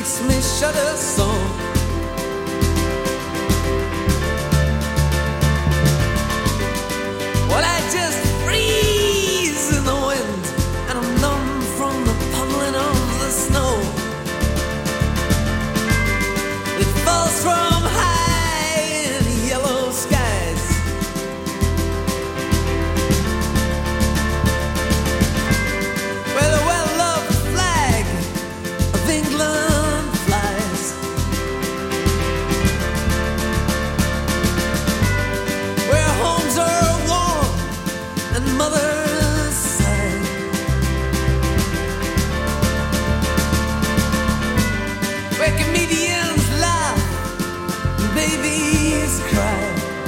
makes me shudder so. Well, I just freeze in the wind, and I'm numb from the pummeling of the snow. It falls from high in yellow skies. Where the well-loved flag of England flies. Where homes are warm and mothers sigh. Where comedians laugh and babies cry.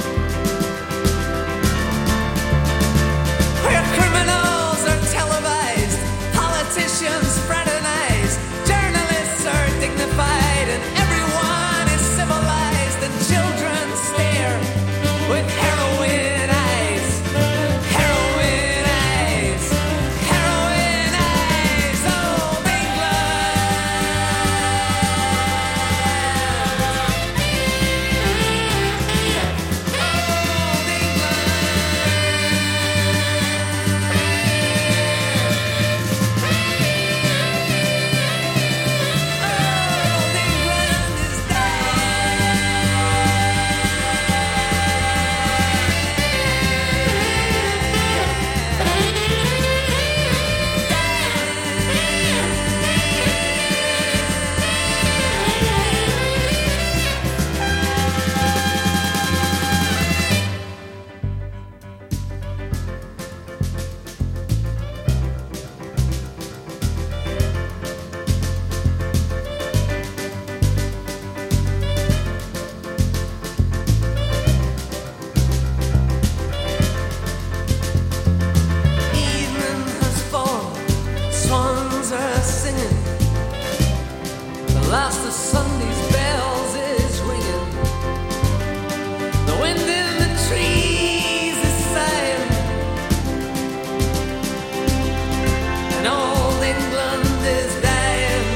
Where criminals are televised, politicians fraternize, journalists are dignified, and everyone is civilized, and children stare with heroin eyes, heroin eyes, heroin eyes. Old evening has fallen, swans are singing, the last of Sunday's bells is ringing, the wind in the trees is sighing, and old England is dying.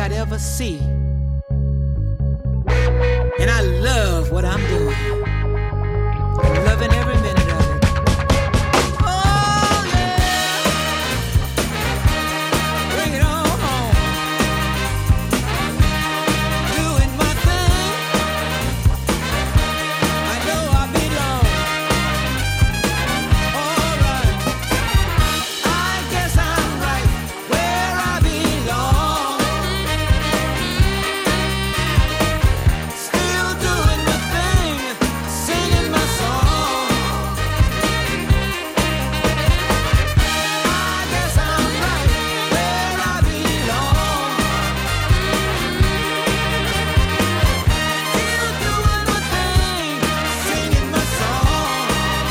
I'd ever see. And I love what I'm doing. I'm loving every minute of it. Oh, yeah. Bring it on home. Doing my thing. I know I belong. All right. I guess I'm right where I belong. Still doing my thing, singing my song. I guess I'm right where I belong. Still doing my thing, singing my song.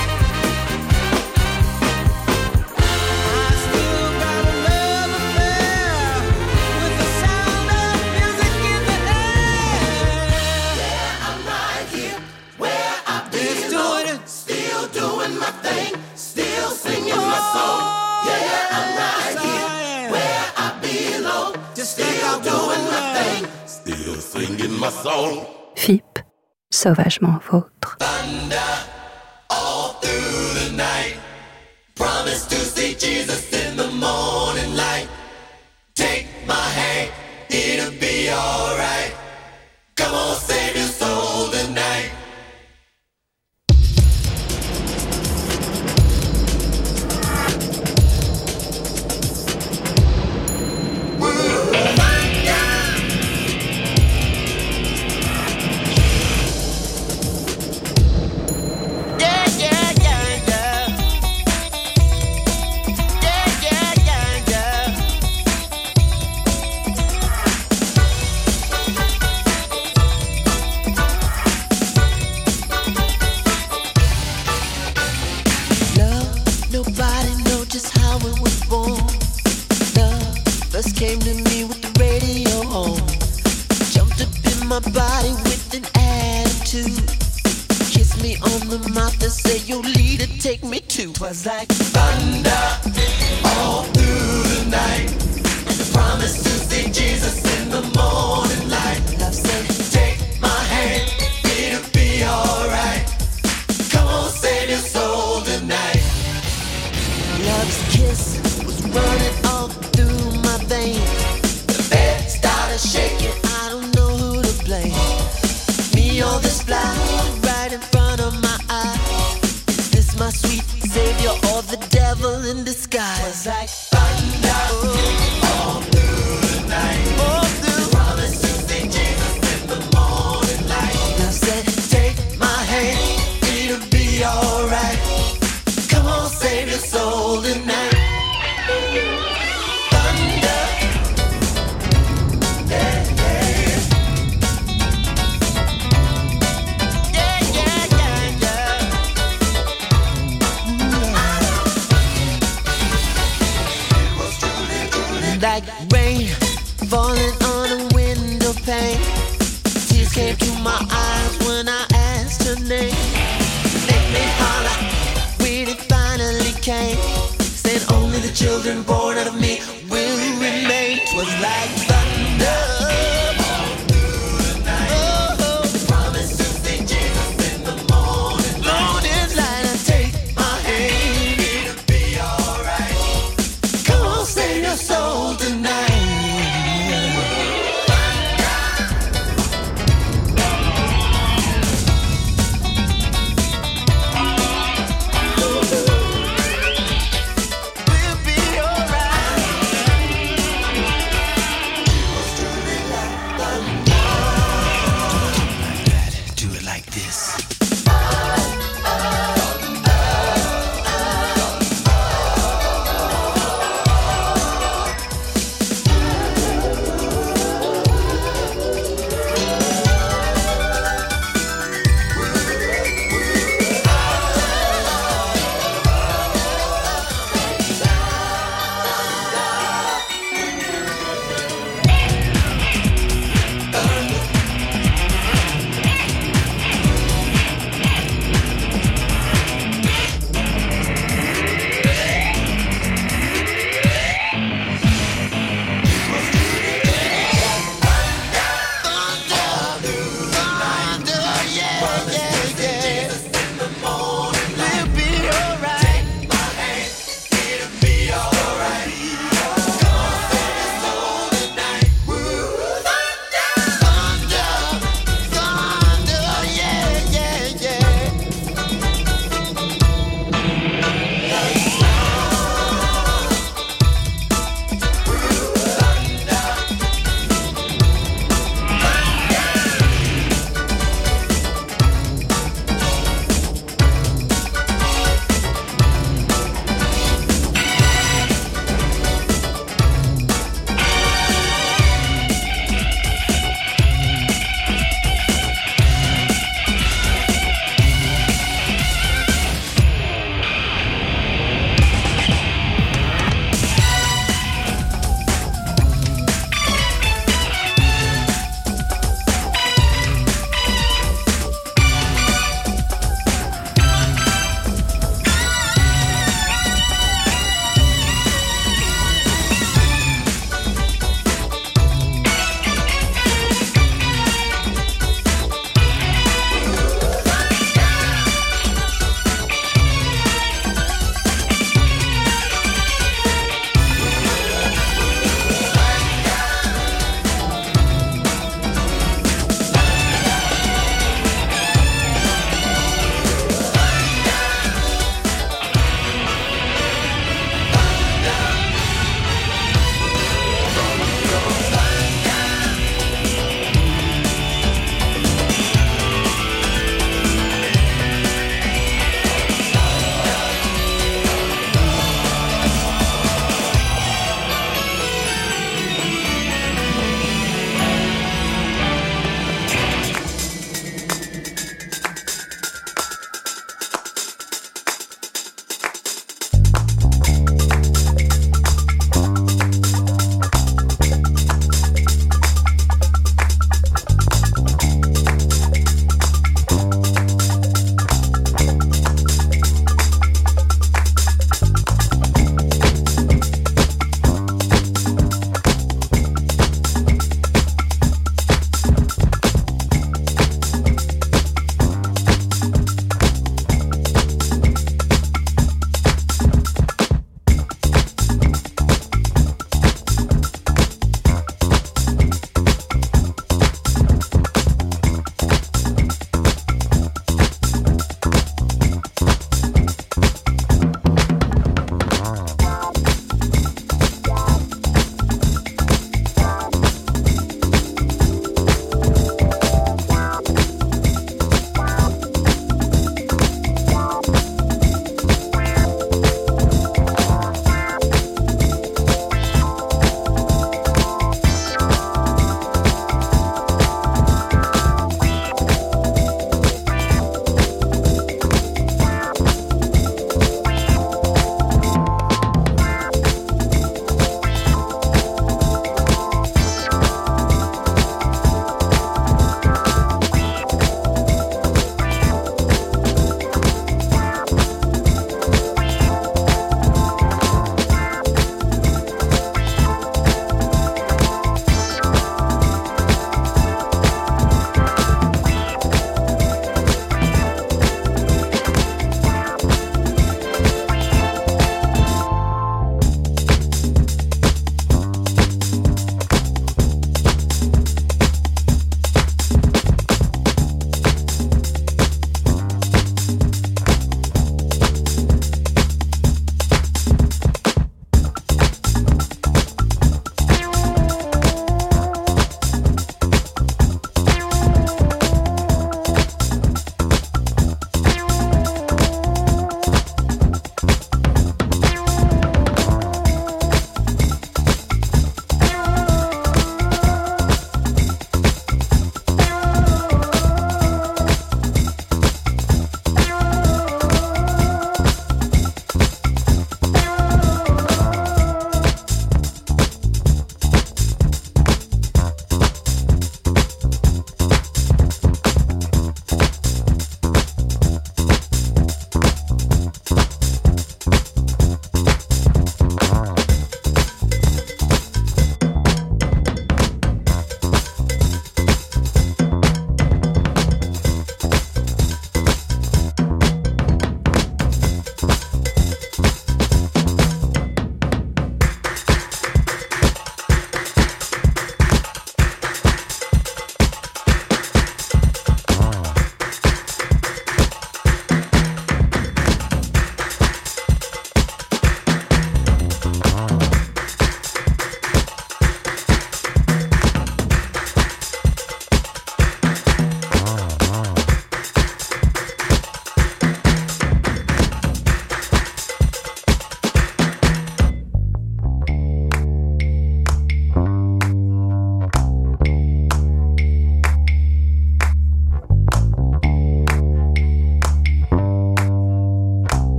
I still got a love affair with the sound of music in the air. Yeah, I'm right here where I belong. Still doing my thing, still singing my song. Yeah, I'm right here where I belong. Still doing my thing, Still singing my song. FIP, sauvagement vôtre. Thunder all through the night. Promise to see Jesus in the morning light. Take my hand, it'll be alright. Come on, save your soul tonight. Yeah, yeah, yeah, yeah. Yeah, yeah, yeah, yeah. Love, nobody know just how it was born. Love first came to me with the radio on. Jumped up in my body with an attitude. Kiss me on the mouth and say, yo, leader, take me to. 'Twas like Thunder all through the night. Promise to see Jesus in the morning light. love said, Take my hand, it'll be alright. Come on, save your soul tonight. love's kiss was running all through my veins. The bed started shaking. I don't know who to blame. Me or this fly right in front of my eyes. Is this my sweet savior or the devil in disguise? 'Twas like thunder All through the night. all through. Promise to see Jesus in the morning light. Love said, take my hand, it'll be alright. Come on, save your soul tonight. Thunder. Yeah, yeah. Yeah, yeah, yeah, yeah. Like rain falling on a window pane. Tears came to my eyes when I asked her name. Make me holler when it finally came. Said only the children born out of me will remain. 'Twas like thunder. Oh, Promise to see Jesus in the morning light. morning light, I take my hand. It'll be alright. Come on, save your soul tonight. We'll be alright.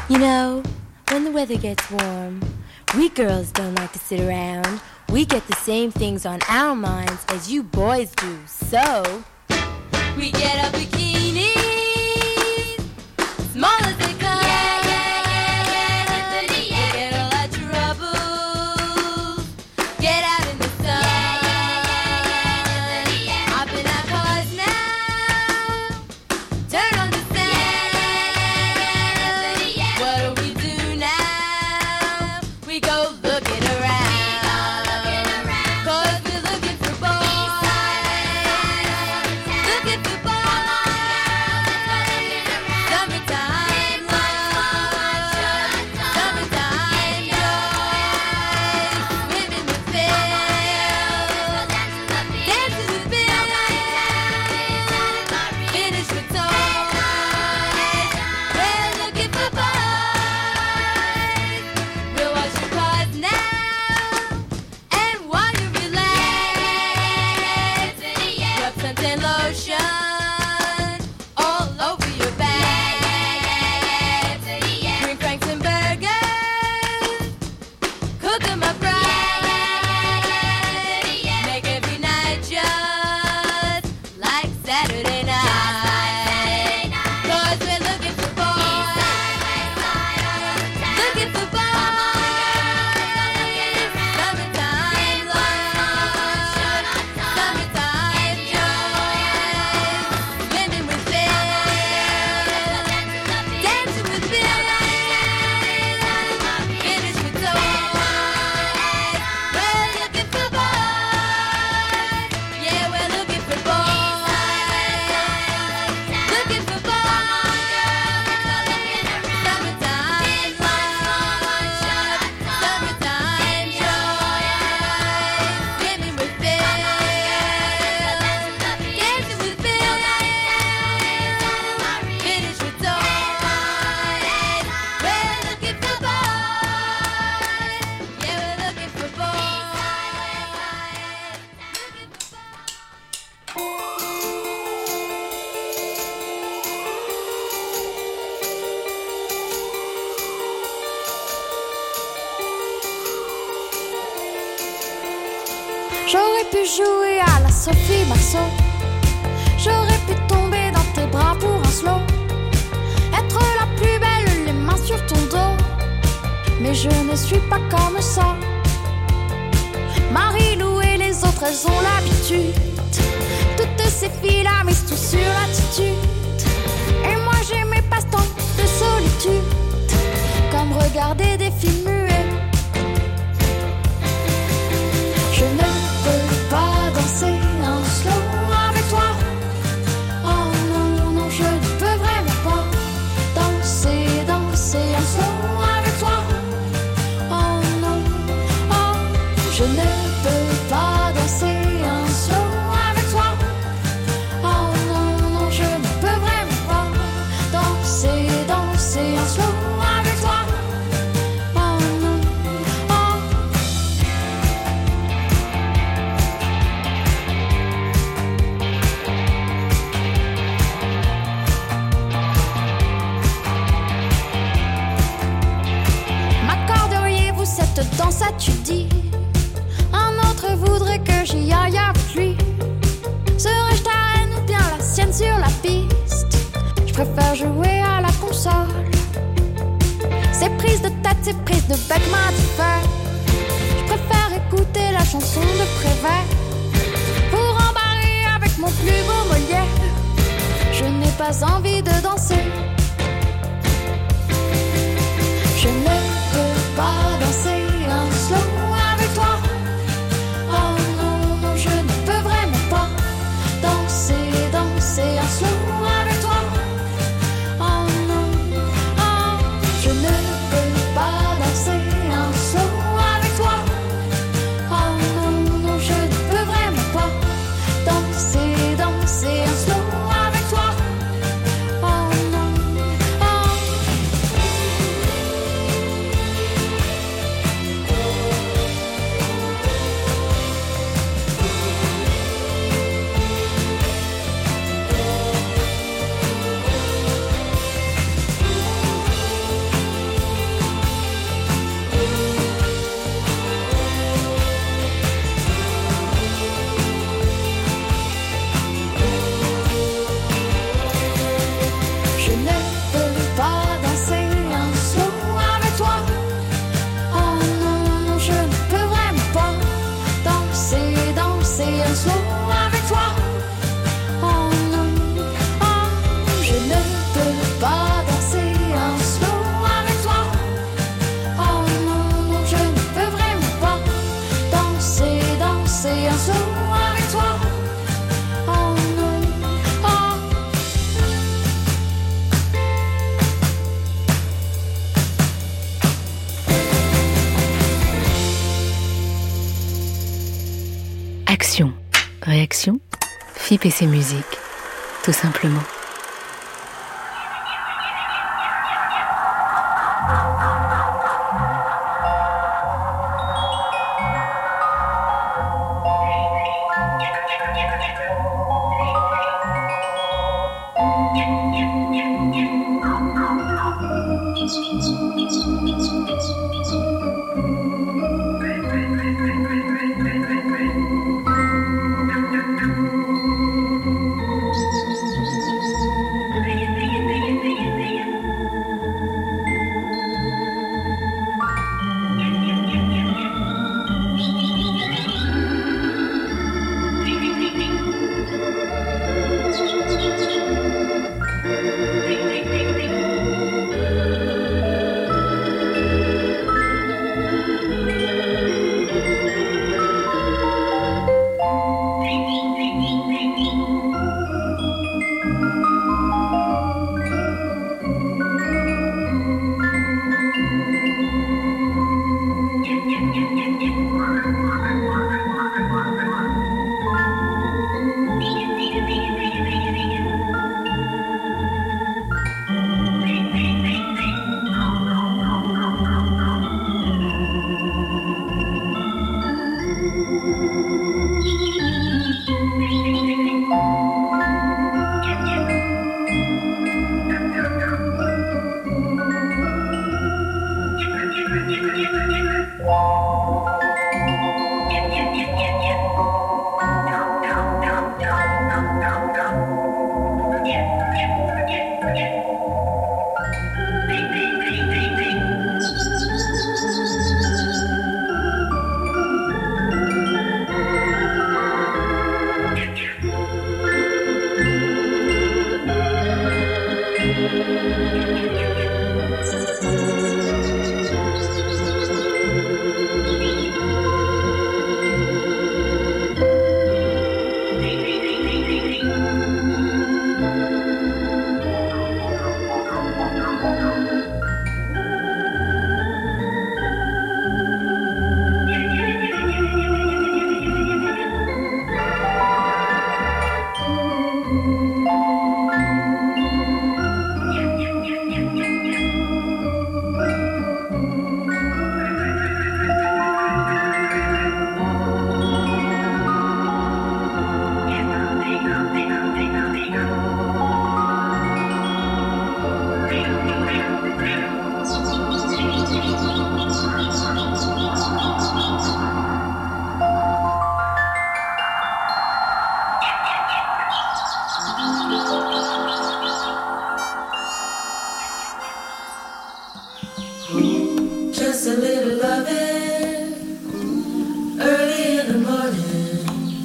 You know, when the weather gets warm, we girls don't like to sit around. We get the same things on our minds as you boys do. So, we get our bikinis, small as they come. Forget all our troubles. Get out in the sun. Hop in our cars now. Turn on the sound. What do we do now? We go looking around. 'Cause we're looking for boys. Looking for boys. Summertime love. Summertime joy. Swimming with Bill. Dancing with Bill. Finish with toys. We're looking for boys. We'll wash your cars now. And while you relax, rub suntan lotion all over your back. Bring Franks and burgers, cook 'em up right. Make every night just like Saturday night. 'Cause we're looking for boys. Looking for boys. Summertime love. Summertime joy. Swimming with Bill. Dancing with Bill. Finish with toys. We're looking for boys. Yeah, we're looking for boys. Looking for boys. Summertime love. Summertime joy. Swimming with Bill. Dancing with Bill. Finish with toys. We're looking for boys. Yeah, we're looking for J'aurais pu jouer à la Sophie Marceau. J'aurais pu tomber dans tes bras pour un slow. Être la plus belle, les mains sur ton dos. Mais je ne suis pas comme ça. Marie-Lou et les autres, elles ont l'habitude. Toutes ces filles-là misent tout sur l'attitude. Et moi j'ai mes passe-temps de solitude. Comme regarder des films muets. Je ne peux pas danser un slow avec toi. Oh non, non, je ne peux vraiment pas danser, danser un slow avec toi. Oh non, oh, je ne peux pas danser un slow avec toi. Oh non, non, je ne peux vraiment pas danser, danser un slow avec toi. Oh non, oh. M'accorderiez-vous cette danse, as-tu dit? Un autre voudrait que j'y aille avec lui. Serais-je ta reine ou bien la sienne sur la piste? Je préfère jouer à la console. Ces prises de tête, ces prises de bec m'indiffèrent. Je préfère écouter la chanson de Prévert. Pour embarrer avec mon plus beau Molière. Je n'ai pas envie de danser. Je ne peux pas danser un slow avec toi. Oh non, non, je ne peux vraiment pas danser, danser un slow avec toi. Oh non, oh, je ne peux pas danser un slow avec toi. Oh non, non, je ne peux vraiment pas danser, danser un slow avec toi. Oh non. Réaction. Réaction, FIP et ses musiques, tout simplement. Just a little loving early in the morning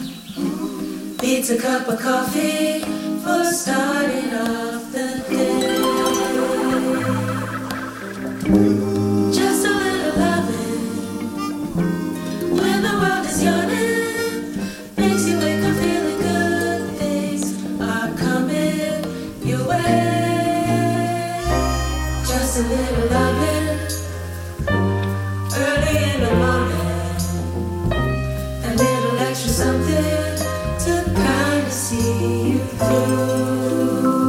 beats a cup of coffee for starting off the day. Just a little loving when the world is yawning makes you wake up feeling good. Things are coming your way. Just a little loving early in the morning, a little extra something to kind of see you through.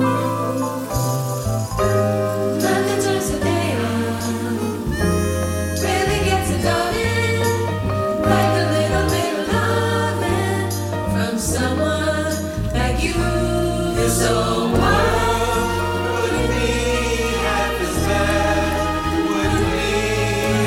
Nothing turns the day on, really gets it going, like a little bit of loving from someone like you. You're so wild, wouldn't be half as bad, wouldn't be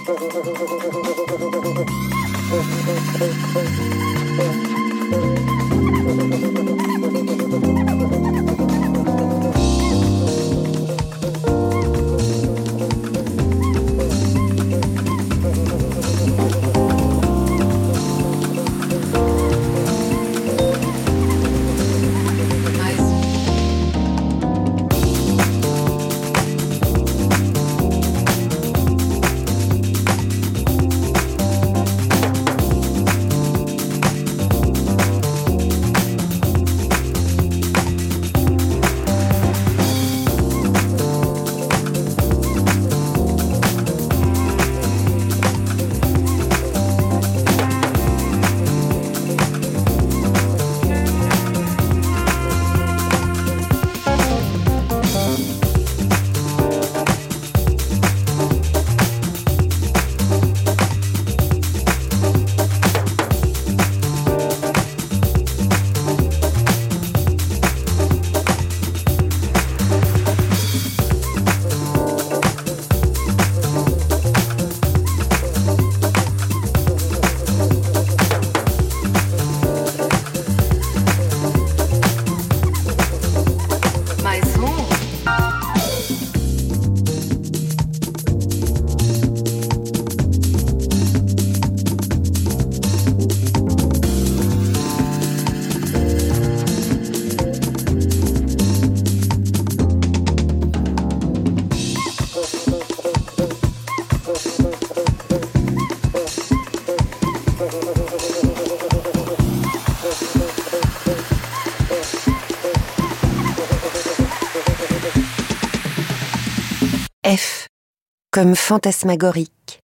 F comme fantasmagorique,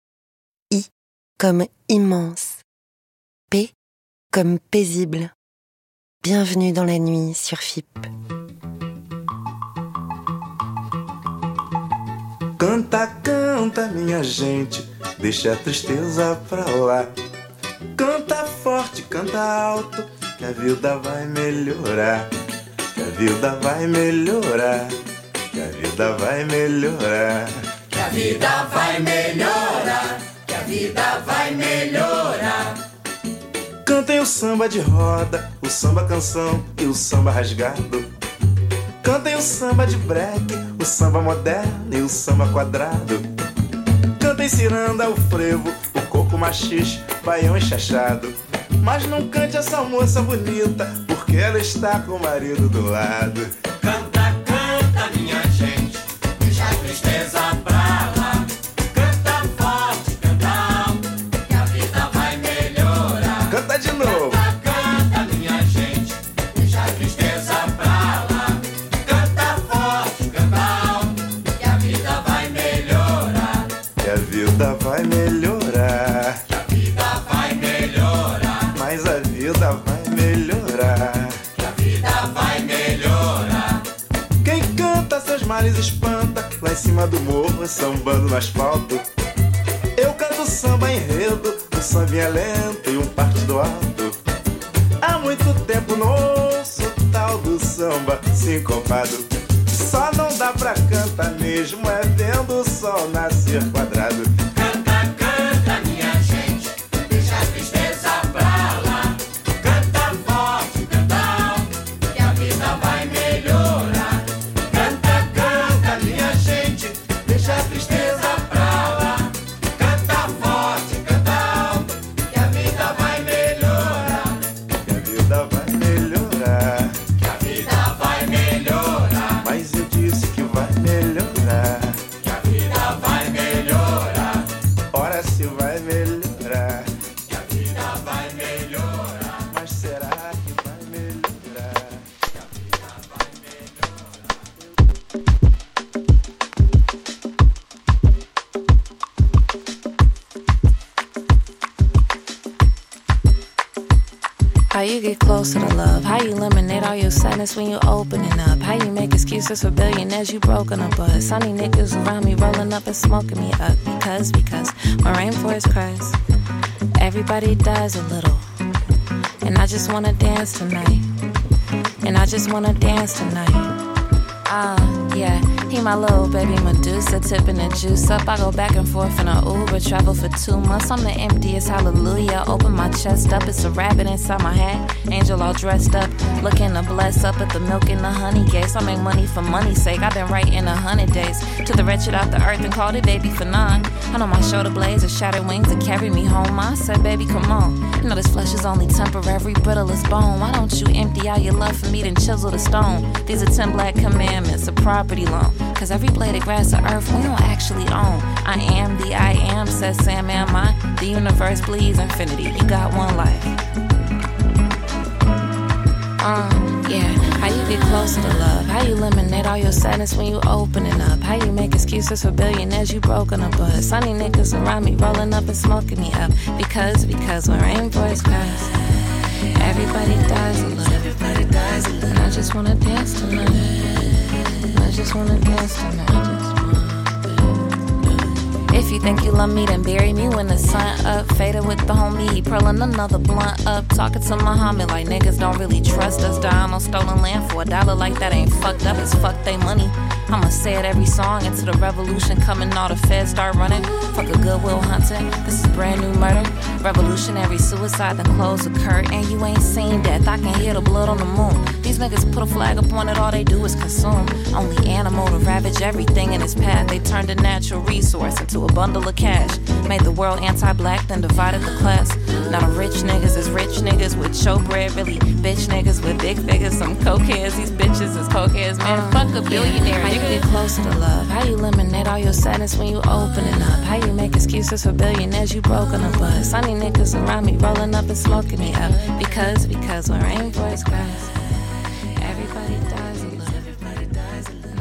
I comme immense, P comme paisible. Bienvenue dans la nuit sur FIP. Canta, canta, minha gente, deixa a tristeza pra lá. Canta forte, canta alto, que a vida vai melhorar. Que a vida vai melhorar. Que a vida vai melhorar. Que a vida vai melhorar. Que a vida vai melhorar. Cantem o samba de roda, o samba canção e o samba rasgado. Cantem o samba de break, o samba moderno e o samba quadrado. Cantem ciranda, o frevo, o coco machixe, baião enxachado. Mas não cante essa moça bonita, porque ela está com o marido do lado. Canta, canta, minha gente, deixa a tristeza pra lá. Canta forte, canta alto, que a vida vai melhorar. Canta de novo. Canta, canta, minha gente, deixa a tristeza pra lá. Canta forte, canta alto, que a vida vai melhorar. Que a vida vai melhorar. Que a vida vai melhorar. Mas a vida vai melhorar. Que a vida vai melhorar. Quem canta seus males espanta, lá em cima do morro, sambando no asfalto. Eu canto samba enredo, o sambinha é lento e um partido alto. Há muito tempo não ouço o tal do samba sincopado. Só não dá pra cantar mesmo, é vendo o sol nascer quadrado. Canta, canta, minha gente, deixa a tristeza pra lá. Canta forte, canta alto, que a vida vai melhorar. Canta, canta, minha gente, deixa a tristeza pra lá. Canta forte, canta alto, que a vida vai melhorar. Que a vida vai melhorar. Que a vida vai melhorar. Mas eu disse que vai melhorar. Que a vida vai melhorar. Ora se vai melhorar. Que a vida vai melhorar. Mas será que vai melhorar? Que a vida vai melhorar. How you get closer to love? How you eliminate all your sadness when you opening up? How you make excuses for billionaires you broken up with? Sunny niggas around me rolling up and smoking me up. Because my rainforest cries. Everybody dies a little. And I just wanna dance tonight. And I just wanna dance tonight. Yeah. He my little baby Medusa, tipping the juice up. I go back and forth in a Uber, travel for 2 months. I'm the emptiest, hallelujah. Open my chest up, it's a rabbit inside my hat. Angel all dressed up, looking to bless up at the milk and the honey gates. I make money for money's sake, I've been writing 100 days. To the wretched out the earth and called it baby for 9. I know my shoulder blades are shattered wings that carry me home. I said, baby, come on. You know this flesh is only temporary, brittle as bone. Why don't you empty out your love for me, then chisel the stone? These are 10 black commandments, a property loan. Cause every blade of grass of earth we don't actually own. I am the I am, says Sam, am I? The universe bleeds infinity, you got one life. Yeah, how you get closer to love? How you eliminate all your sadness when you opening up? How you make excuses for billionaires you broken a buzz? Sunny niggas around me rolling up and smoking me up. Because when rain boys cries, everybody dies a little. Everybody dies a little. And I just wanna dance tonight. I just wanna dance tonight. If you think you love me, then bury me when the sun up. Faded with the homie, he purling another blunt up. Talking to Muhammad like niggas don't really trust us. Dying on stolen land for $1 like that ain't fucked up. It's fuck they money. I'ma say it every song into the revolution coming. All the feds start running. Fuck a Goodwill Hunting. This is brand new murder. Revolutionary suicide, then close the curtain. And you ain't seen death. I can hear the blood on the moon. These niggas put a flag up on it. All they do is consume. Only animal to ravage everything in its path. They turned a natural resource into a bundle of cash. Made the world anti-black, then divided the class. Now the rich niggas is rich niggas with showbread. Really bitch niggas with big figures. Some cokeheads, these bitches is cokeheads. Man, fuck a billionaire. How you get closer to love? How you eliminate all your sadness when you opening up? How you make excuses for billionaires you broken a buzz? Sunny niggas around me rolling up and smoking me up. Because when rain boys cries, everybody dies a little. Everybody dies a little.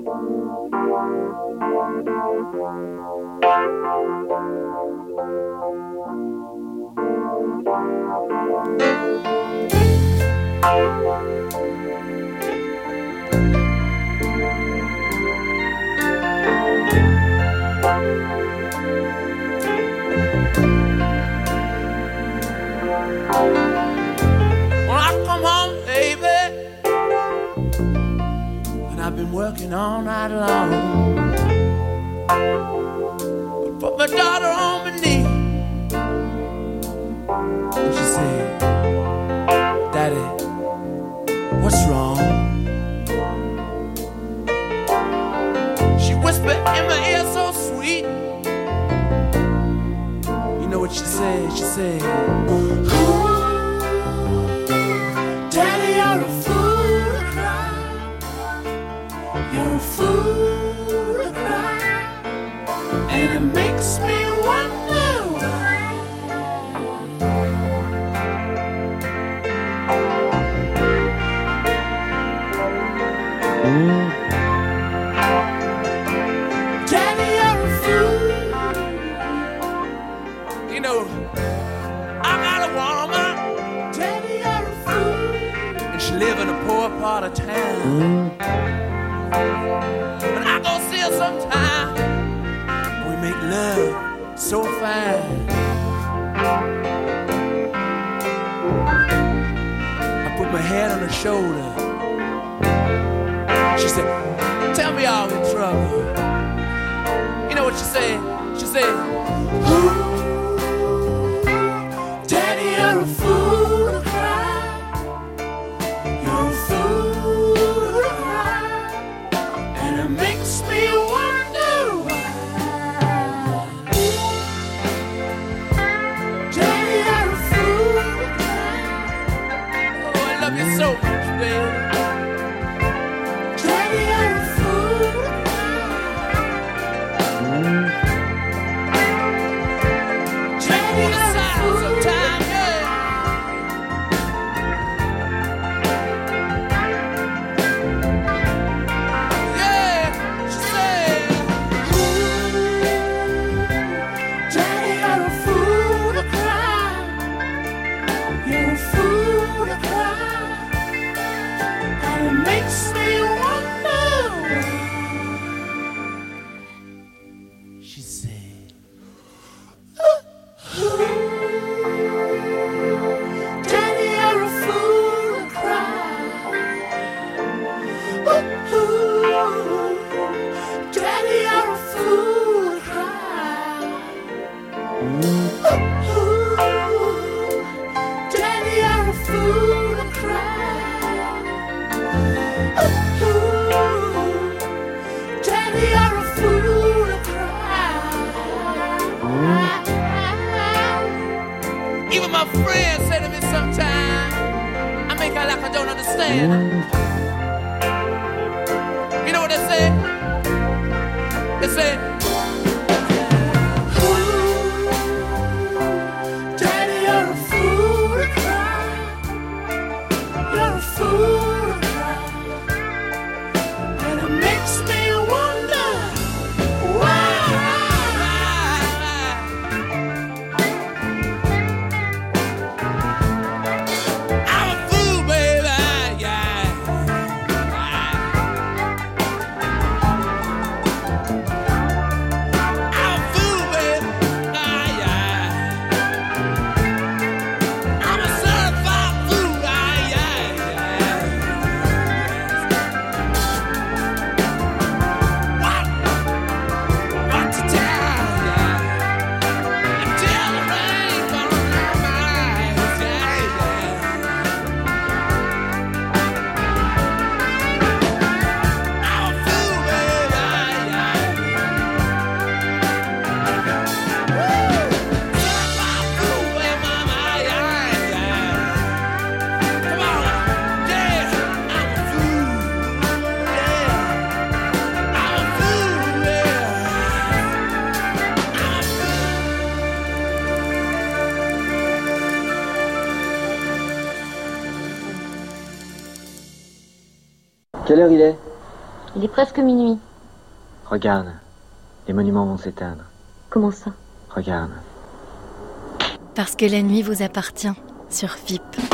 When I come home, baby, and I've been working all night long, I put my daughter on my knee, and she said, Daddy, what's wrong? She whispered in my ear so sweet. You know what she said? She said, Daddy, you're a fool to cry. You're a fool to cry. And it makes me wonder why. Daddy, you're a fool. You know, I got a woman. Daddy, you're a fool. And she live in a poor part of town. And I go see her sometime. We make love so fine. I put my head on her shoulder. She said, tell me I'm in trouble. You know what she said? She said, Daddy, you're a fool to cry. You're a fool to cry. And it makes me wonder why. Daddy, you're a fool to cry. Oh, I love you so much, baby. Daddy, you're a fool to cry. Daddy, you're a fool to cry. Yeah, she said, Daddy, you're a fool to cry. You're a fool to cry. And it makes me wonder why. She said, Daddy, you're a fool to cry. Daddy, you're a fool to cry. Daddy, you're a fool to cry. Daddy, you're a fool to cry. Even my friends say to me sometimes, I make out like I don't understand. You know what they say? They say, Daddy, you're a fool to cry. You're a fool to cry. And it makes me wonder why. I'm a fool, baby, yeah. I'm a fool, baby, yeah. I'm a certified fool, yeah. What to tell ya? Until the rain falls on my eyes, yeah. I'm a fool, baby, yeah. Certified fool, baby, mama, yeah. Come on, yeah. I'm a fool, yeah. I'm a fool, yeah. Quelle heure il est? Il est presque minuit. Regarde, les monuments vont s'éteindre. Comment ça? Regarde. Parce que la nuit vous appartient sur FIP.